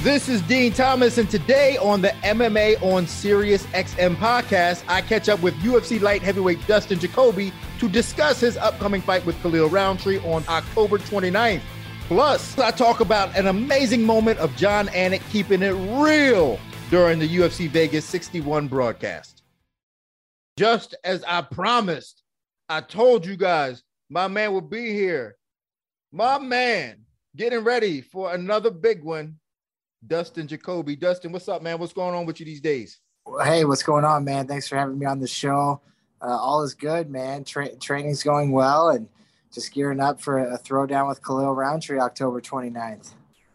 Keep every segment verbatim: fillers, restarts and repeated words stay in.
This is Dean Thomas, and today on the M M A on Sirius X M podcast, I catch up with U F C light heavyweight Dustin Jacoby to discuss his upcoming fight with Khalil Rountree on October twenty-ninth. Plus, I talk about an amazing moment of Jon Anik keeping it real during the U F C Vegas sixty-one broadcast. Just as I promised, I told you guys my man will be here. My man getting ready for another big one. Dustin Jacoby. Dustin, what's up, man? What's going on with you these days? Hey, what's going on, man? Thanks for having me on the show. Uh, all is good, man. Tra- training's going well and just gearing up for a throwdown with Khalil Rountree October twenty-ninth.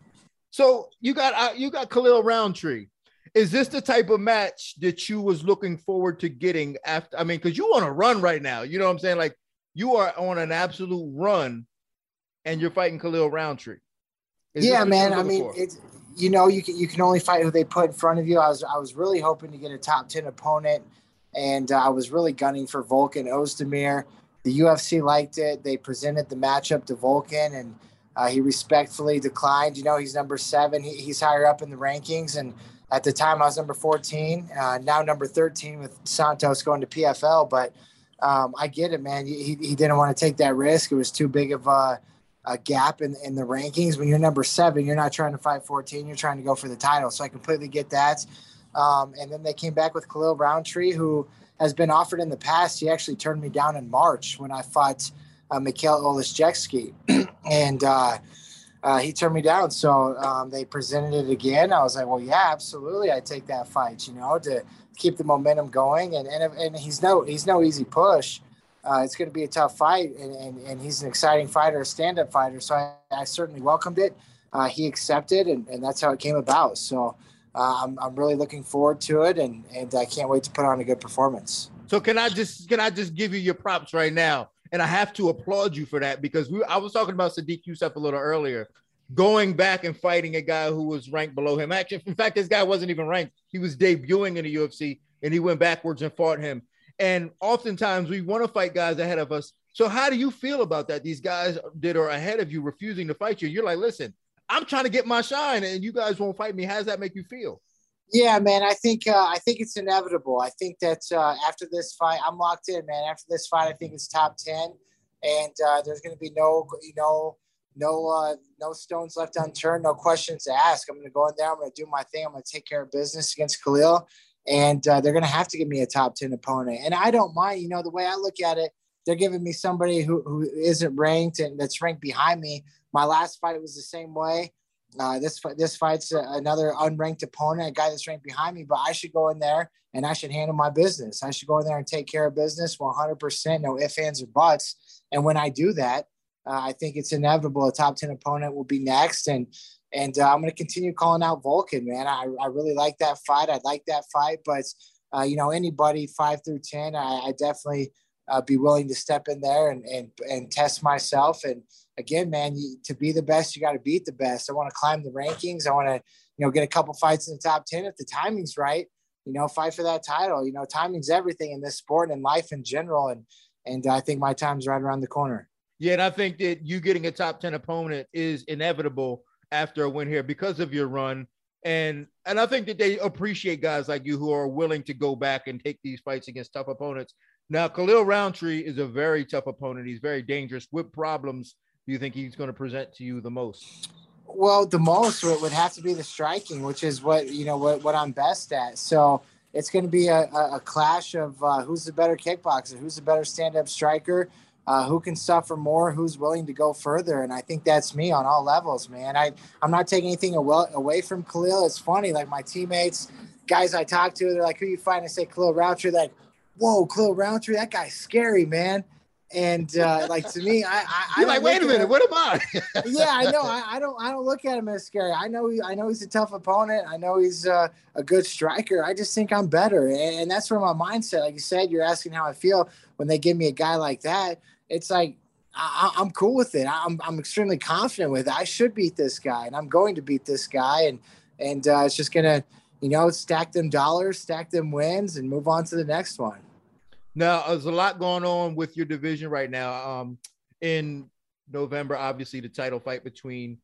So you got uh, you got Khalil Rountree. Is this the type of match that you was looking forward to getting after? I mean, because you on a run right now. You know what I'm saying? Like, you are on an absolute run and you're fighting Khalil Rountree. Is yeah, man. I mean, for? it's you know, you can you can only fight who they put in front of you. I was I was really hoping to get a top ten opponent, and uh, I was really gunning for Volkan Ozdemir. The U F C liked it. They presented the matchup to Volkan, and uh, he respectfully declined. You know, he's number seven. He, he's higher up in the rankings, and at the time I was number fourteen. Uh, now number thirteen with Santos going to P F L. But um, I get it, man. He he didn't want to take that risk. It was too big of a a gap in, in the rankings. When you're number seven, you're not trying to fight fourteen, you're trying to go for the title. So I completely get that. Um, and then they came back with Khalil Rountree, who has been offered in the past. He actually turned me down in March when I fought uh, Mikhail Oleszewski. and uh, uh, he turned me down. So um, they presented it again. I was like, well, yeah, absolutely. I take that fight, you know, to keep the momentum going. And, and, and he's no, he's no easy push. Uh, it's going to be a tough fight, and, and, and he's an exciting fighter, a stand-up fighter. So I, I certainly welcomed it. Uh, he accepted, and, and that's how it came about. So uh, I'm I'm really looking forward to it, and and I can't wait to put on a good performance. So can I just can I just give you your props right now? And I have to applaud you for that, because we I was talking about Sadiq Youssef a little earlier, going back and fighting a guy who was ranked below him. Actually, in fact, this guy wasn't even ranked. He was debuting in the U F C, and he went backwards and fought him. And oftentimes we want to fight guys ahead of us. So how do you feel about that? These guys that are ahead of you refusing to fight you. You're like, listen, I'm trying to get my shine and you guys won't fight me. How does that make you feel? Yeah, man, I think uh, I think it's inevitable. I think that uh, after this fight, I'm locked in, man. After this fight, I think it's top ten. And uh, there's going to be no, you know, no, uh, no stones left unturned, no questions to ask. I'm going to go in there. I'm going to do my thing. I'm going to take care of business against Khalil. And uh, they're going to have to give me a top ten opponent. And I don't mind, you know, the way I look at it, they're giving me somebody who, who isn't ranked and that's ranked behind me. My last fight was the same way. Uh, this, this fight's a, another unranked opponent, a guy that's ranked behind me, but I should go in there and I should handle my business. I should go in there and take care of business one hundred percent, no ifs, ands, or buts. And when I do that, uh, I think it's inevitable. A top ten opponent will be next. And And uh, I'm going to continue calling out Volkan, man. I, I really like that fight. I like that fight. But, uh, you know, anybody five through ten, I, I definitely uh, be willing to step in there and, and, and test myself. And, again, man, you, to be the best, you got to beat the best. I want to climb the rankings. I want to, you know, get a couple fights in the top ten. If the timing's right, you know, fight for that title. You know, timing's everything in this sport and life in general. And, and I think my time's right around the corner. Yeah, and I think that you getting a top ten opponent is inevitable after a win here because of your run. And and I think that they appreciate guys like you who are willing to go back and take these fights against tough opponents. Now, Khalil Rountree is a very tough opponent. He's very dangerous. What problems do you think he's going to present to you the most? Well, the most would have to be the striking, which is what, you know, what, what I'm best at. So it's going to be a, a, a clash of uh, who's the better kickboxer, who's the better stand-up striker, Uh, who can suffer more, who's willing to go further. And I think that's me on all levels, man. I, I'm not taking anything away, away from Khalil. It's funny, like my teammates, guys I talk to, they're like, who you fighting? I say Khalil Rountree. They're like, whoa, Khalil Rountree, that guy's scary, man. And uh, like to me, I, I, You're I like, wait a minute, what am I? yeah, I know. I, I don't, I don't look at him as scary. I know, he, I know he's a tough opponent. I know he's uh, a good striker. I just think I'm better, and, and that's where my mindset. Like you said, you're asking how I feel when they give me a guy like that. It's like I, I'm cool with it. I'm, I'm extremely confident with it. I should beat this guy, and I'm going to beat this guy, and and uh, it's just gonna, you know, stack them dollars, stack them wins, and move on to the next one. Now, there's a lot going on with your division right now. Um, in November, obviously, the title fight between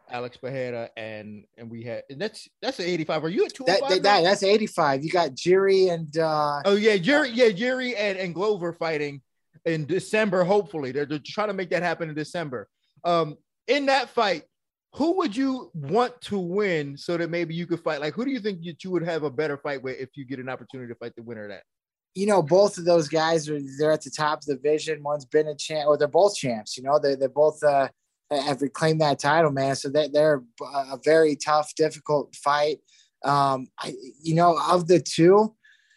Alex Pereira, and and we had and that's that's an eighty-five. Are you at two oh That, five? that, that that's eighty-five. You got Jiri and uh, oh yeah, Jerry, yeah, Jerry and, and Glover fighting in December. Hopefully, they're, they're trying to make that happen in December. Um, in that fight, who would you want to win so that maybe you could fight? Like, who do you think that you would have a better fight with if you get an opportunity to fight the winner of that? You know, both of those guys are they're at the top of the division. One's been a champ, or they're both champs. You know, they they're both uh, have reclaimed that title, man. So they they're a very tough, difficult fight. Um, I you know, of the two,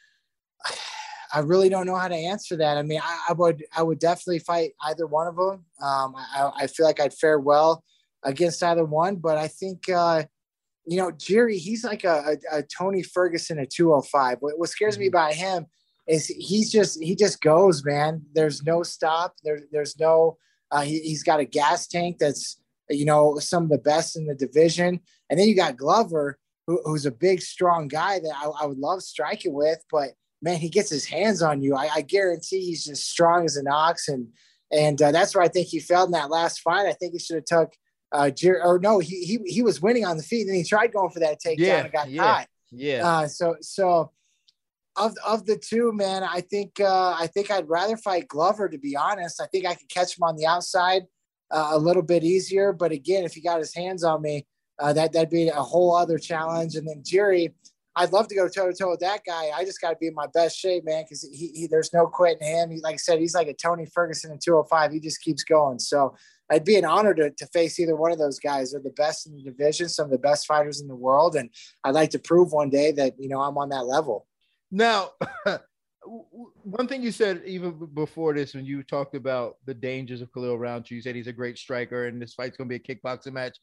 I really don't know how to answer that. I mean, I, I would I would definitely fight either one of them. Um, I, I feel like I'd fare well against either one, but I think uh, you know, Jiri, he's like a, a, a Tony Ferguson at two oh five. What, what scares me about him is he's just he just goes, man. There's no stop. There, there's no. Uh, he, he's got a gas tank that's you know some of the best in the division, and then you got Glover, who, who's a big, strong guy that I, I would love striking with, but man, he gets his hands on you. I, I guarantee he's just strong as an ox, and and uh, that's where I think he failed in that last fight. I think he should have took. Uh, Jer- or no, he he he was winning on the feet, and then he tried going for that takedown yeah, and got yeah, caught. Yeah. Uh, so so. Of, of the two, man, I think uh, I think I'd rather fight Glover, to be honest. I think I could catch him on the outside uh, a little bit easier. But again, if he got his hands on me, uh, that, that'd be a whole other challenge. And then Jiri, I'd love to go toe-to-toe with that guy. I just got to be in my best shape, man, because he, he, there's no quitting him. He, like I said, he's like a Tony Ferguson in two oh five. He just keeps going. So it'd be an honor to, to face either one of those guys. They're the best in the division, some of the best fighters in the world. And I'd like to prove one day that, you know, I'm on that level. Now, one thing you said even before this, when you talked about the dangers of Khalil Rountree, you said he's a great striker and this fight's going to be a kickboxing match.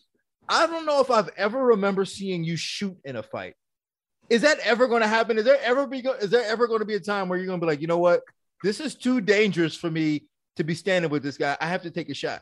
I don't know if I've ever remember seeing you shoot in a fight. Is that ever going to happen? Is there ever be, is there ever going to be a time where you're going to be like, you know what, this is too dangerous for me to be standing with this guy. I have to take a shot.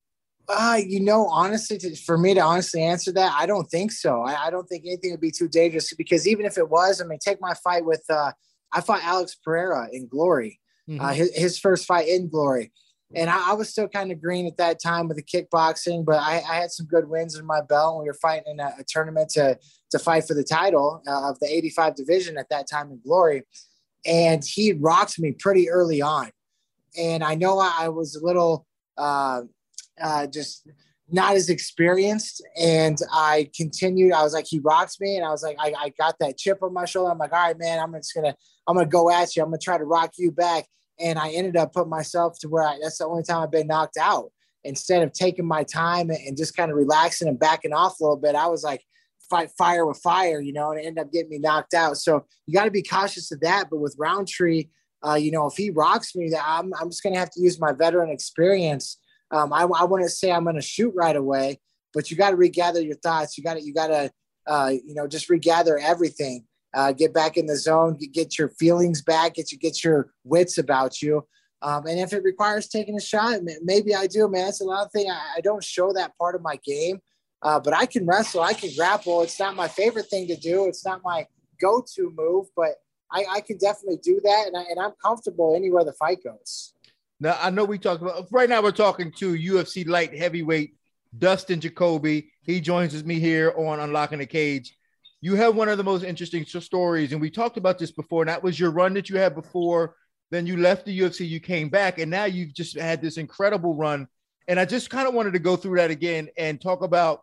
Uh, you know, honestly, to, for me to honestly answer that, I don't think so. I, I don't think anything would be too dangerous because even if it was, I mean, take my fight with, uh, I fought Alex Pereira in Glory, mm-hmm. uh, his, his first fight in Glory. And I, I was still kind of green at that time with the kickboxing, but I, I had some good wins in my belt. We were fighting in a, a tournament to, to fight for the title uh, of the eighty-five division at that time in Glory. And he rocked me pretty early on. And I know I, I was a little, uh, Uh, just not as experienced. And I continued. I was like, he rocks me. And I was like, I, I got that chip on my shoulder. I'm like, all right, man, I'm just going to, I'm going to go at you. I'm going to try to rock you back. And I ended up putting myself to where I, that's the only time I've been knocked out. Instead of taking my time and, and just kind of relaxing and backing off a little bit, I was like, fight fire with fire, you know, and it ended up getting me knocked out. So you got to be cautious of that. But with Rountree, uh, you know, if he rocks me, that I'm, I'm just going to have to use my veteran experience. Um, I, I wouldn't say I'm going to shoot right away, but you got to regather your thoughts. You got to, you got to, uh, you know, just regather everything, uh, get back in the zone, get, get your feelings back, get you, get your wits about you. Um, and if it requires taking a shot, maybe I do, man. It's another thing. I, I don't show that part of my game, uh, but I can wrestle. I can grapple. It's not my favorite thing to do. It's not my go-to move, but I, I can definitely do that. And, I, and I'm comfortable anywhere the fight goes. Now, I know we talked about, right now we're talking to U F C light heavyweight Dustin Jacoby. He joins me here on Unlocking the Cage. You have one of the most interesting stories, and we talked about this before, and that was your run that you had before. Then you left the U F C, you came back, and now you've just had this incredible run. And I just kind of wanted to go through that again and talk about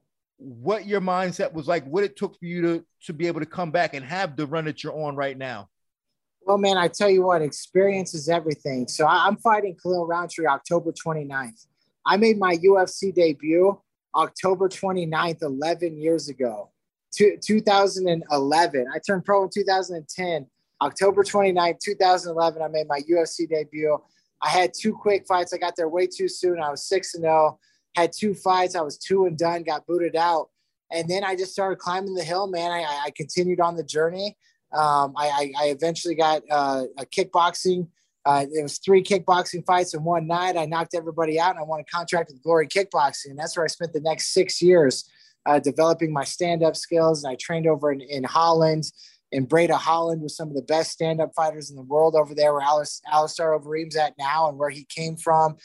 what your mindset was like, what it took for you to, to be able to come back and have the run that you're on right now. Well, man, I tell you what, experience is everything. So I'm fighting Khalil Rountree October twenty-ninth. I made my U F C debut October twenty-ninth, eleven years ago, two thousand eleven. I turned pro in two thousand ten. October twenty-ninth, two thousand eleven, I made my U F C debut. I had two quick fights. I got there way too soon. I was six and oh, had two fights. I was two and done, got booted out. And then I just started climbing the hill, man. I, I continued on the journey. Um, I, I, I eventually got uh, a kickboxing. Uh, it was three kickboxing fights in one night. I knocked everybody out, and I won a contract with Glory Kickboxing. And that's where I spent the next six years uh, developing my stand-up skills. And I trained over in, in Holland, in Breda, Holland, with some of the best stand-up fighters in the world over there, where Alice, Alistair Overeem's at now and where he came from.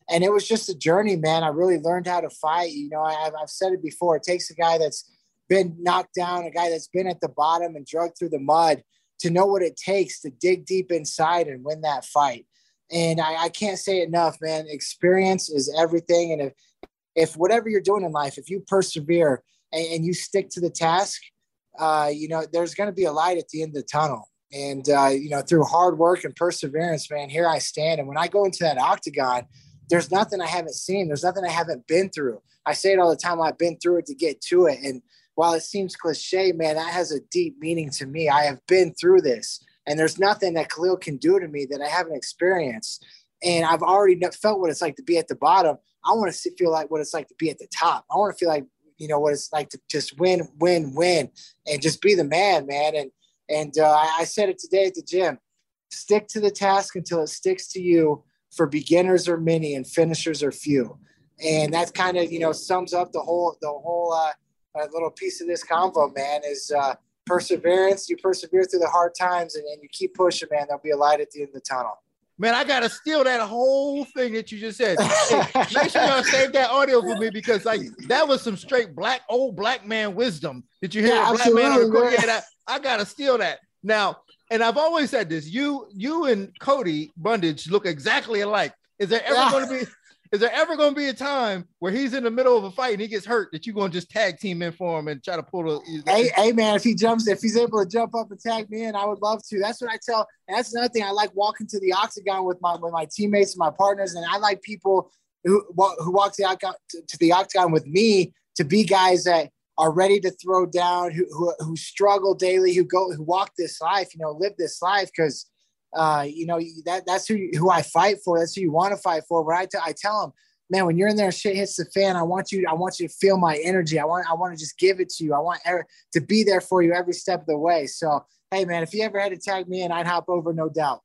and it was just a journey, man. I really learned how to fight. You know, I, I've said it before. It takes a guy that's been knocked down, a guy that's been at the bottom and drugged through the mud to know what it takes to dig deep inside and win that fight. And I, I can't say it enough, man. Experience is everything. And if, if whatever you're doing in life, if you persevere and, and you stick to the task, uh, you know, there's going to be a light at the end of the tunnel. And, uh, you know, through hard work and perseverance, man, here I stand. And when I go into that octagon, there's nothing I haven't seen. There's nothing I haven't been through. I say it all the time. I've been through it to get to it. And while it seems cliche, man, that has a deep meaning to me. I have been through this, and there's nothing that Khalil can do to me that I haven't experienced. And I've already felt what it's like to be at the bottom. I want to feel like what it's like to be at the top. I want to feel like, you know, what it's like to just win, win, win, and just be the man, man. And, and uh, I said it today at the gym, stick to the task until it sticks to you. For beginners are many and finishers are few. And that kind of, you know, sums up the whole, the whole uh, uh, little piece of this convo, man, is uh, perseverance. You persevere through the hard times and, and you keep pushing, man. There'll be a light at the end of the tunnel. Man, I got to steal that whole thing that you just said. Hey, make sure y'all save that audio for me, because like that was some straight black, old black man wisdom. Did you hear yeah, a black man on the court? Yeah, yeah, that, I got to steal that. Now, and I've always said this, you you and Cody Bundage look exactly alike. Is there ever yeah. going to be is there ever going to be a time where he's in the middle of a fight and he gets hurt that you're going to just tag team in for him and try to pull the hey, hey man, if he jumps, if he's able to jump up and tag me in, I would love to. That's what I tell. And that's another thing. I like walking to the octagon with my with my teammates and my partners, and I like people who who walk to the octagon, to, to the octagon with me to be guys that are ready to throw down, who, who, who struggle daily, who go, who walk this life, you know, live this life. Cause, uh, you know, that that's who, who I fight for. That's who you want to fight for. When I, t- I tell them, man, when you're in there, shit hits the fan. I want you, I want you to feel my energy. I want, I want to just give it to you. I want er- to be there for you every step of the way. So, hey man, if you ever had to tag me in, I'd hop over. No doubt.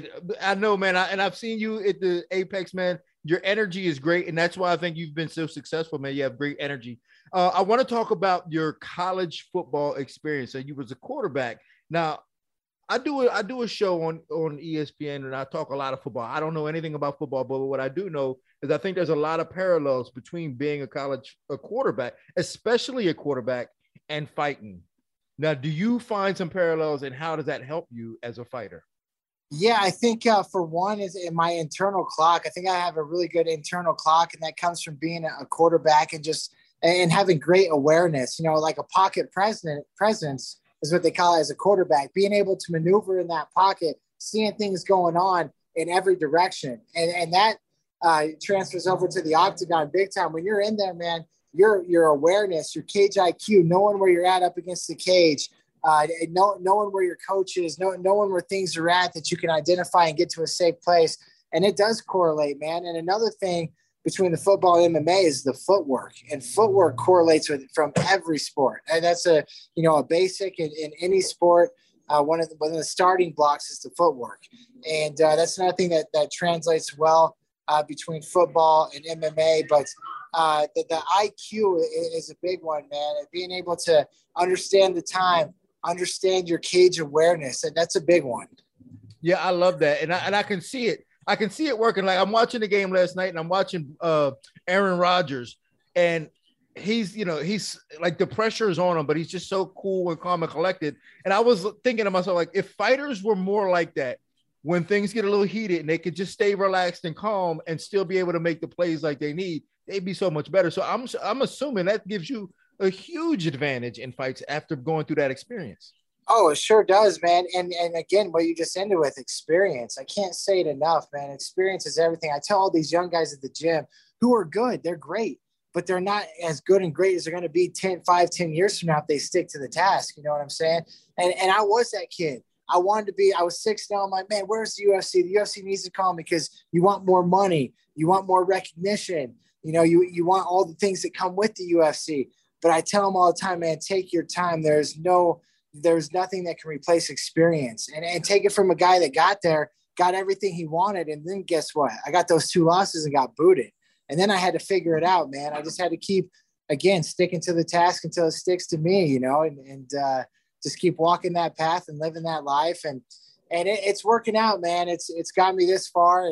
I know, man. I, and I've seen you at the Apex, man. Your energy is great. And that's why I think you've been so successful, man. You have great energy. Uh, I want to talk about your college football experience. So you was a quarterback. Now, I do a, I do a show on, on E S P N, and I talk a lot of football. I don't know anything about football, but what I do know is I think there's a lot of parallels between being a college a quarterback, especially a quarterback, and fighting. Now, do you find some parallels, and how does that help you as a fighter? Yeah, I think uh, for one is in my internal clock. I think I have a really good internal clock, and that comes from being a quarterback and just and having great awareness. You know, like a pocket president presence is what they call it as a quarterback. Being able to maneuver in that pocket, seeing things going on in every direction, and and that uh, transfers over to the octagon big time. When you're in there, man, your your awareness, your cage I Q, knowing where you're at up against the cage. Uh, know, knowing where your coach is, know, knowing where things are at that you can identify and get to a safe place. And it does correlate, man. And another thing between the football and M M A is the footwork, and footwork correlates with from every sport. And that's a, you know, a basic in, in any sport. Uh, one of the, one of the starting blocks is the footwork. And uh, that's another thing that, that translates well uh, between football and M M A. But uh, the, the I Q is a big one, man. And being able to understand the time, understand your cage awareness, and that's a big one. Yeah, I love that, and I and I can see it. I can see it working. Like I'm watching the game last night, and I'm watching uh, Aaron Rodgers, and he's you know he's like the pressure is on him, but he's just so cool and calm and collected. And I was thinking to myself, like if fighters were more like that, when things get a little heated, and they could just stay relaxed and calm and still be able to make the plays like they need, they'd be so much better. So I'm I'm assuming that gives you a huge advantage in fights after going through that experience. Oh, it sure does, man. And and again, what you just ended with, experience. I can't say it enough, man. Experience is everything. I tell all these young guys at the gym who are good, they're great, but they're not as good and great as they're going to be ten, five, ten years from now if they stick to the task. You know what I'm saying? And and I was that kid. I wanted to be, I was six now. I'm like, man, where's the U F C? The U F C needs to call me because you want more money. You want more recognition. You know, you, you want all the things that come with the U F C. But I tell them all the time, man, take your time. There's no, there's nothing that can replace experience. And, and take it from a guy that got there, got everything he wanted. And then guess what? I got those two losses and got booted. And then I had to figure it out, man. I just had to keep, again, sticking to the task until it sticks to me, you know, and, and uh, just keep walking that path and living that life. And, and it, it's working out, man. It's, it's got me this far. And,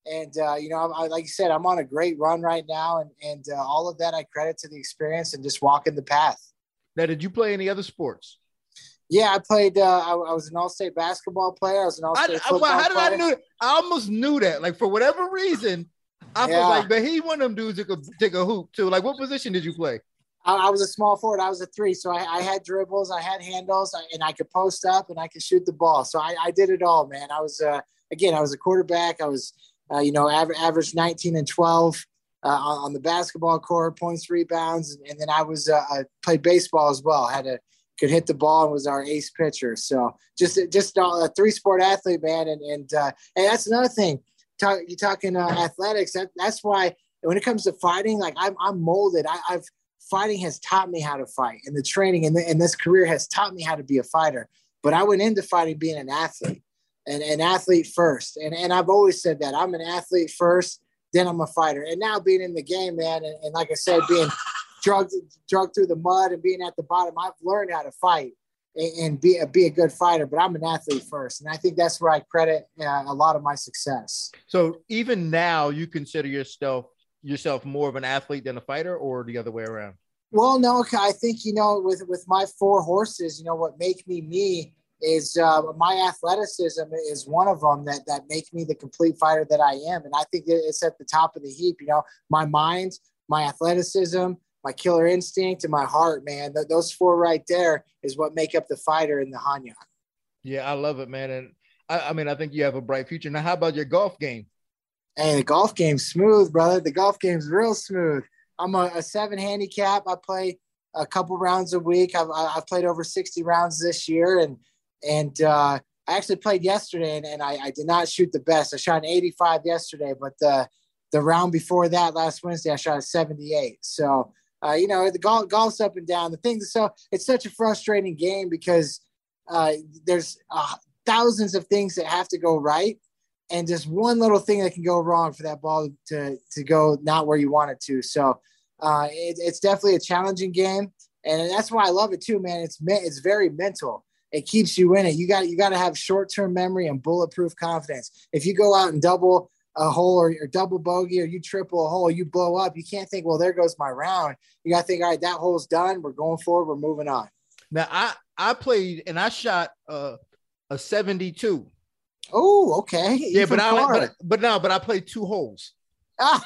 And, uh, you know, I, I, like you said, I'm on a great run right now. And, and uh, all of that I credit to the experience and just walking the path. Now, did you play any other sports? Yeah, I played. Uh, I, I was an all-state basketball player. I was an all-state I, football I, how did player. I knew? I almost knew that. Like, for whatever reason, I Yeah. was like, but he one of them dudes that could take a hoop too. Like, what position did you play? I, I was a small forward. I was a three, so I, I had dribbles, I had handles, I, and I could post up and I could shoot the ball. So I, I did it all, man. I was uh, again, I was a quarterback. I was, uh, you know, average, average nineteen and twelve uh, on, on the basketball court, points, rebounds, and, and then I was uh, I played baseball as well. I had a could hit the ball and was our ace pitcher. So just just a three sport athlete, man. And and uh, and that's another thing. Talk, you're talking uh, athletics. That, that's why when it comes to fighting, like I'm I'm molded. I, I've fighting has taught me how to fight, and the training and, the, and this career has taught me how to be a fighter. But I went into fighting being an athlete, and an athlete first. And and I've always said that I'm an athlete first, then I'm a fighter. And now being in the game, man, and, and like I said, being drugged, drugged through the mud and being at the bottom, I've learned how to fight and, and be, a, be a good fighter, but I'm an athlete first. And I think that's where I credit uh, a lot of my success. So even now you consider yourself, yourself more of an athlete than a fighter, or the other way around? Well, no, I think, you know, with, with my four horses, you know, what make me me is uh, my athleticism is one of them that, that make me the complete fighter that I am. And I think it's at the top of the heap, you know, my mind, my athleticism, my killer instinct, and my heart, man. Th- those four right there is what make up the fighter in the Hanyak. Yeah, I love it, man. And I, I mean, I think you have a bright future. Now, how about your golf game? Hey, the golf game's smooth, brother. The golf game's real smooth. I'm a, a seven handicap. I play a couple rounds a week. I've, I've played over sixty rounds this year. And, and uh, I actually played yesterday, and, and I, I did not shoot the best. I shot an eighty-five yesterday, but the, the round before that, last Wednesday, I shot a seventy-eight. So, Uh, you know, the golf, golf's up and down. The thing, so it's such a frustrating game because uh, there's uh, thousands of things that have to go right, and just one little thing that can go wrong for that ball to to go not where you want it to. So uh, it, it's definitely a challenging game, and that's why I love it too, man. It's it's very mental. It keeps you in it. You got you got to have short term memory and bulletproof confidence. If you go out and double a hole or, or double bogey, or you triple a hole, you blow up, you can't think, well, there goes my round. You got to think, all right, that hole's done. We're going forward. We're moving on. Now, I, I played and I shot uh, a seventy-two. Oh, okay. Yeah, Even but I, farther. but, but no, but I played two holes. I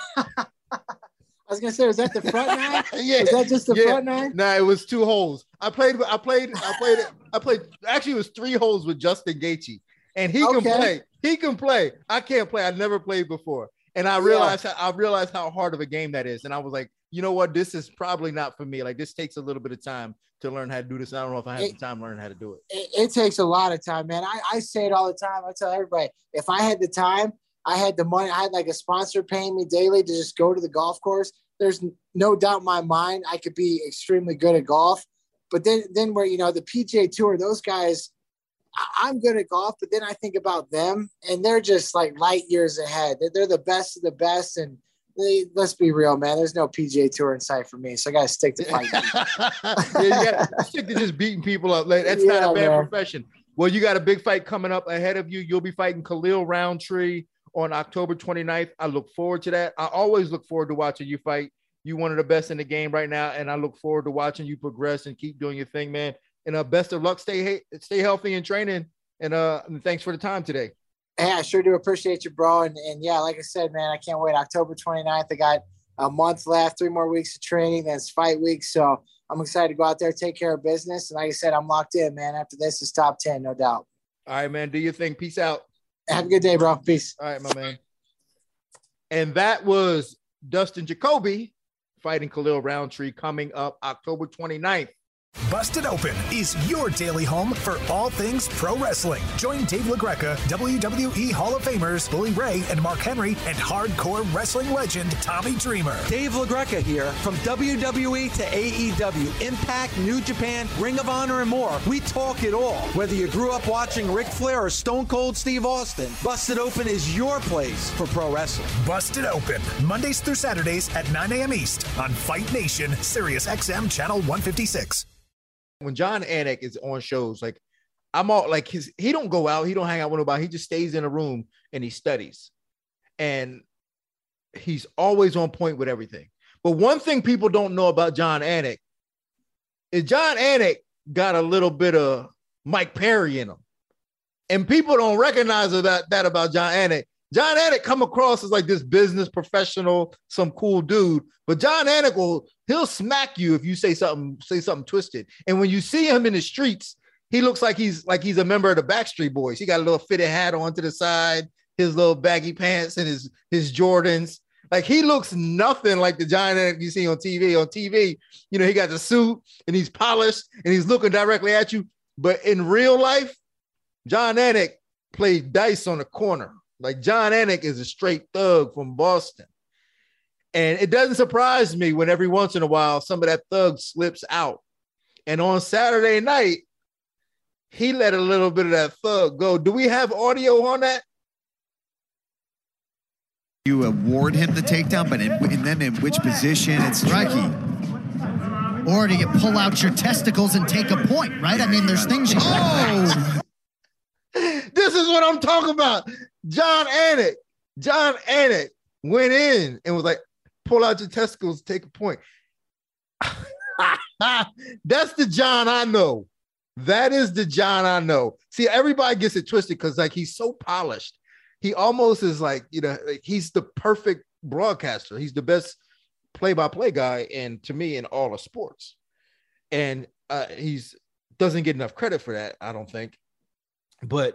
was going to say, was that the front nine? Yeah. Was that just the yeah. front nine? No, it was two holes. I played, I played, I played, I played, actually it was three holes with Justin Gaethje, and he Okay. can play. He can play. I can't play. I never played before. And I realized, yeah. how, I realized how hard of a game that is. And I was like, you know what? This is probably not for me. Like, this takes a little bit of time to learn how to do this. I don't know if I have it, the time to learn how to do it. it. It takes a lot of time, man. I, I say it all the time. I tell everybody, if I had the time, I had the money, I had like a sponsor paying me daily to just go to the golf course, there's no doubt in my mind I could be extremely good at golf. But then, then where, you know, the P G A Tour, those guys, I'm good at golf, but then I think about them, and they're just like light years ahead. They're, they're the best of the best, and they, let's be real, man. There's no P G A Tour in sight for me, so I got to stick to fighting. Yeah, you got to stick to just beating people up. Like, that's yeah, not a bad man. profession. Well, you got a big fight coming up ahead of you. You'll be fighting Khalil Roundtree on October twenty-ninth. I look forward to that. I always look forward to watching you fight. You're one of the best in the game right now, and I look forward to watching you progress and keep doing your thing, man. And uh, best of luck. Stay stay healthy and training. And uh, thanks for the time today. Hey, I sure do appreciate you, bro. And, and yeah, like I said, man, I can't wait. October twenty-ninth, I got a month left, three more weeks of training. Then it's fight week. So I'm excited to go out there, take care of business. And like I said, I'm locked in, man. After this, it's top ten, no doubt. All right, man. Do your thing. Peace out. Have a good day, bro. Peace. All right, my man. And that was Dustin Jacoby fighting Khalil Roundtree coming up October twenty-ninth. Busted Open is your daily home for all things pro wrestling. Join Dave LaGreca, W W E Hall of Famers Bully Ray and Mark Henry, and hardcore wrestling legend Tommy Dreamer. Dave LaGreca here. From W W E to A E W, Impact, New Japan, Ring of Honor, and more. We talk it all. Whether you grew up watching Ric Flair or Stone Cold Steve Austin, Busted Open is your place for pro wrestling. Busted Open, Mondays through Saturdays at nine a.m. East on Fight Nation, Sirius X M Channel one fifty-six. When Jon Anik is on shows, like I'm all like his, he don't go out, he don't hang out with nobody. He just stays in a room and he studies. and he's always on point with everything. But one thing people don't know about Jon Anik is Jon Anik got a little bit of Mike Perry in him. And people don't recognize that, that about Jon Anik. Jon Anik come across as like this business professional, some cool dude, but Jon Anik will, he'll smack you if you say something, say something twisted. And when you see him in the streets, he looks like he's like he's a member of the Backstreet Boys. He got a little fitted hat on to the side, his little baggy pants and his, his Jordans. Like he looks nothing like the Jon Anik you see on T V. On T V, you know, he got the suit and he's polished and he's looking directly at you. But in real life, Jon Anik played dice on the corner. Like Jon Anik is a straight thug from Boston. And it doesn't surprise me when every once in a while some of that thug slips out. And on Saturday night, he let a little bit of that thug go. Do we have audio on that? You award him the takedown, but in, and then in which position? It's tricky. Or do you pull out your testicles and take a point, right? I mean, there's things you... Oh! This is what I'm talking about. Jon Anik. Jon Anik went in and was like, pull out your testicles, take a point. That's the Jon I know. That is the Jon I know. See, everybody gets it twisted because like he's so polished. He almost is like, you know, like he's the perfect broadcaster. He's the best play-by-play guy, and to me, in all of sports. And uh, he's doesn't get enough credit for that, I don't think. But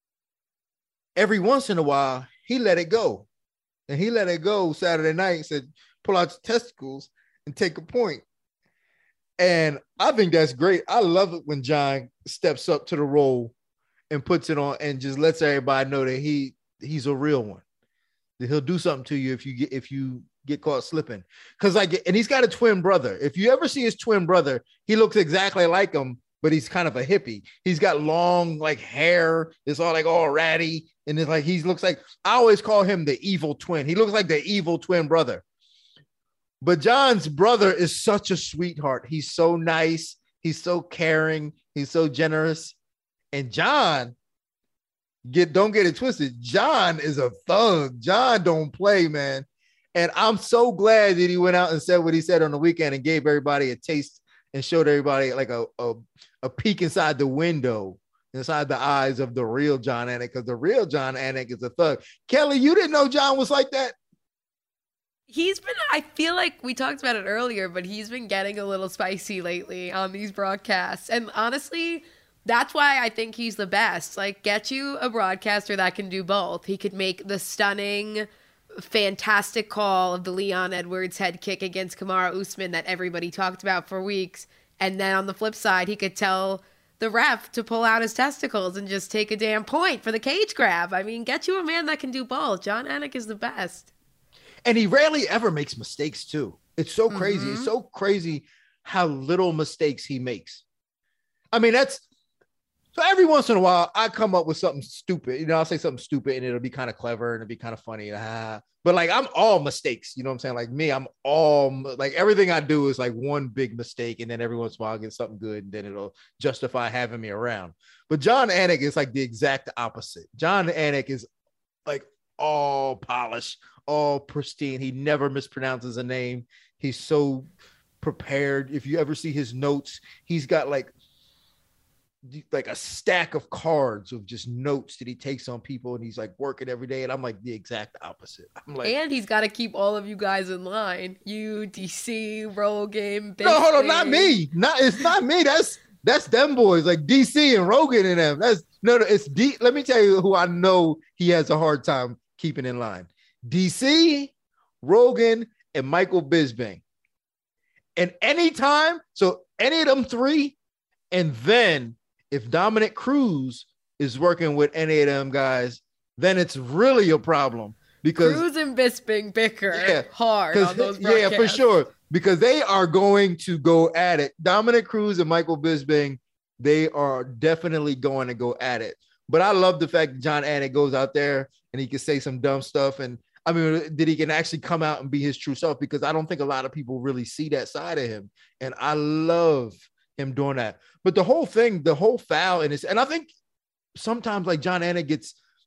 every once in a while, he let it go. And he let it go Saturday night and said, pull out your testicles and take a point. And I think that's great. I love it when Jon steps up to the role and puts it on and just lets everybody know that he he's a real one. That he'll do something to you if you get if you get caught slipping. Because like, and he's got a twin brother. If you ever see his twin brother, he looks exactly like him, but he's kind of a hippie. He's got long like hair. It's all like all ratty. And it's like, he looks like, I always call him the evil twin. He looks like the evil twin brother. But Jon's brother is such a sweetheart. He's so nice. He's so caring. He's so generous. And Jon, get don't get it twisted. Jon is a thug. Jon don't play, man. And I'm so glad that he went out and said what he said on the weekend and gave everybody a taste and showed everybody like a, a, a peek inside the window, inside the eyes of the real Jon Anik, because the real Jon Anik is a thug. Kelly, you didn't know Jon was like that? He's been, I feel like we talked about it earlier, but he's been getting a little spicy lately on these broadcasts. And honestly, that's why I think he's the best. Like, get you a broadcaster that can do both. He could make the stunning, fantastic call of the Leon Edwards head kick against Kamaru Usman that everybody talked about for weeks. And then on the flip side, he could tell the ref to pull out his testicles and just take a damn point for the cage grab. I mean, get you a man that can do both. Jon Anik is the best. And he rarely ever makes mistakes, too. It's so crazy. Mm-hmm. It's so crazy how little mistakes he makes. I mean, that's so every once in a while, I come up with something stupid. You know, I'll say something stupid and it'll be kind of clever and it'll be kind of funny. Ah. But like, I'm all mistakes. You know what I'm saying? Like me, I'm all like everything I do is like one big mistake. And then every once in a while, I'll get something good and then it'll justify having me around. But Jon Anik is like the exact opposite. Jon Anik is like all polished, all pristine. He never mispronounces a name. He's so prepared. If you ever see his notes, he's got like like a stack of cards of just notes that he takes on people, and he's like working every day. And I'm like the exact opposite. I'm like, and he's got to keep all of you guys in line. You, D C, Rogan, Bisping. No, hold on, not me. Not it's not me. That's that's them boys like D C and Rogan and them. That's no, no. It's D. Let me tell you who I know he has a hard time keeping in line. D C, Rogan, and Michael Bisping. And anytime, so any of them three, and then if Dominic Cruz is working with any of them guys, then it's really a problem. Because Cruz and Bisping bicker yeah, hard on those broadcasts. Yeah, for sure. Because they are going to go at it. Dominic Cruz and Michael Bisping, they are definitely going to go at it. But I love the fact that Jon Anik goes out there and he can say some dumb stuff. And I mean, that he can actually come out and be his true self, because I don't think a lot of people really see that side of him. And I love him doing that. But the whole thing, the whole foul in his, and I think sometimes like Jon Anik gets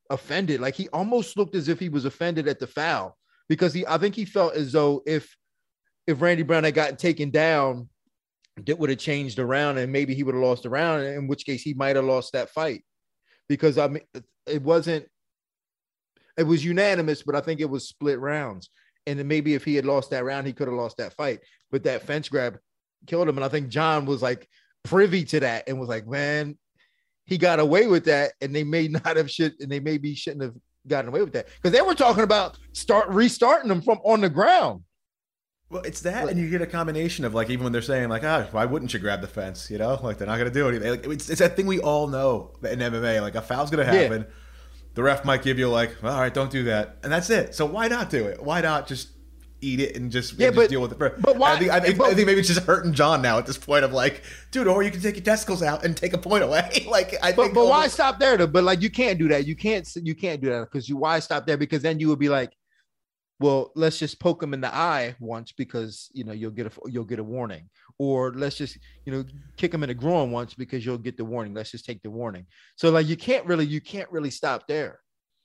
offended. Like he almost looked as if he was offended at the foul because he, I think he felt as though if, if Randy Brown had gotten taken down, it would have changed around and maybe he would have lost the round, in which case he might have lost that fight because I mean, it wasn't, it was unanimous, but I think it was split rounds. And then maybe if he had lost that round, he could have lost that fight, but that fence grab killed him. And I think John was like privy to that and was like, man, he got away with that. And they may not have shit. And they maybe shouldn't have gotten away with that because they were talking about start restarting them from on the ground. Well, it's that, and you get a combination of like, even when they're saying like, ah, why wouldn't you grab the fence? You know, like they're not going to do anything. Like, it's, it's that thing we all know in M M A. Like a foul's going to happen. Yeah. The ref might give you like, all right, don't do that, and that's it. So why not do it? Why not just eat it and just, yeah, and just but, deal with it? But why? I think, I, think, but, I think maybe it's just hurting John now at this point of like, dude, or you can take your testicles out and take a point away. like, I but, think. But why stop there? Though? But like, you can't do that. You can't. You can't do that because you. Why stop there? Because then you would be like, well, let's just poke him in the eye once because, you know, you'll get a, you'll get a warning, or let's just, you know, kick him in the groin once because you'll get the warning. Let's just take the warning. So like, you can't really, you can't really stop there.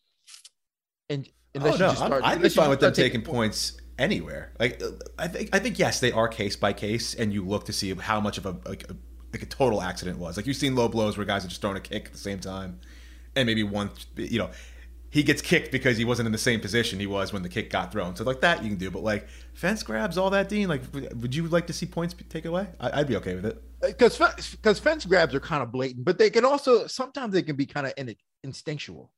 And unless oh, no, you just start, I'd be fine with them taking points, points anywhere. Like, I think, I think, yes, they are case by case and you look to see how much of a, like a, like a total accident was. Like you've seen low blows where guys are just throwing a kick at the same time and maybe one, you know, he gets kicked because he wasn't in the same position he was when the kick got thrown. So like that you can do, but like fence grabs, all that, Dean, like would you like to see points taken away? I, I'd be okay with it. Because because fence grabs are kind of blatant, but they can also, sometimes they can be kind of in, instinctual.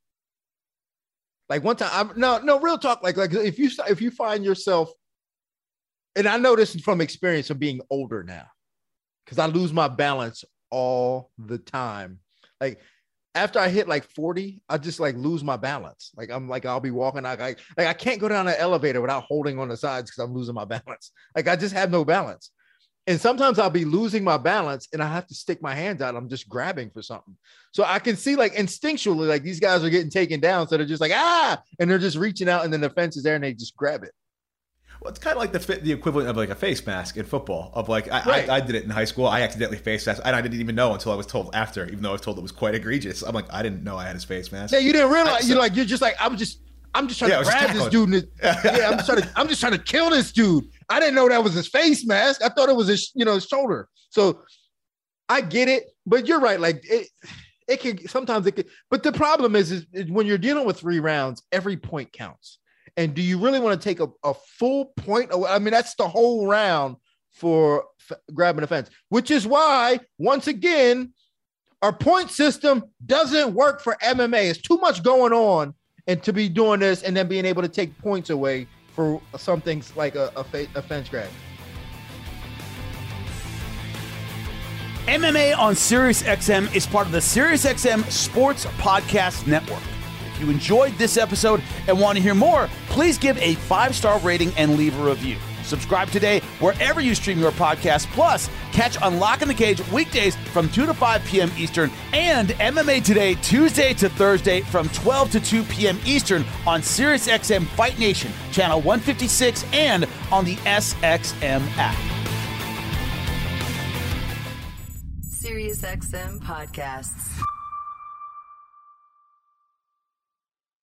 Like one time, I'm, no, no, real talk. Like, like if you, if you find yourself, and I know this from experience of being older now, because I lose my balance all the time. Like, after I hit like forty, I just like lose my balance. Like I'm like, I'll be walking. I like, like I can't go down an elevator without holding on the sides because I'm losing my balance. Like I just have no balance. And sometimes I'll be losing my balance and I have to stick my hands out. I'm just grabbing for something. So I can see like instinctually, like these guys are getting taken down. So they're just like, ah, and they're just reaching out and then the fence is there and they just grab it. Well, it's kind of like the the equivalent of like a face mask in football. Of like, I, right. I, I did it in high school. I accidentally face mask, and I didn't even know until I was told after. Even though I was told it was quite egregious, I'm like, I didn't know I had his face mask. Yeah, you didn't realize. You're like, you're just like, I'm just, I'm just trying yeah, to grab this dude. And yeah, I'm just trying to, I'm just trying to kill this dude. I didn't know that was his face mask. I thought it was his, you know, his shoulder. So I get it, but you're right. Like it, it can sometimes it can. But the problem is, is, is when you're dealing with three rounds, every point counts. And do you really want to take a, a full point away? I mean, that's the whole round for f- grabbing a fence, which is why, once again, our point system doesn't work for M M A. It's too much going on and to be doing this and then being able to take points away for something like a, a, fa- a fence grab. M M A on SiriusXM is part of the SiriusXM Sports Podcast Network. If you enjoyed this episode and want to hear more, please give a five-star rating and leave a review. Subscribe today wherever you stream your podcast. Plus, catch Unlocking the Cage weekdays from two to five p.m. Eastern and M M A Today Tuesday to Thursday from twelve to two p.m. Eastern on SiriusXM Fight Nation, channel one fifty-six, and on the S X M app. SiriusXM Podcasts.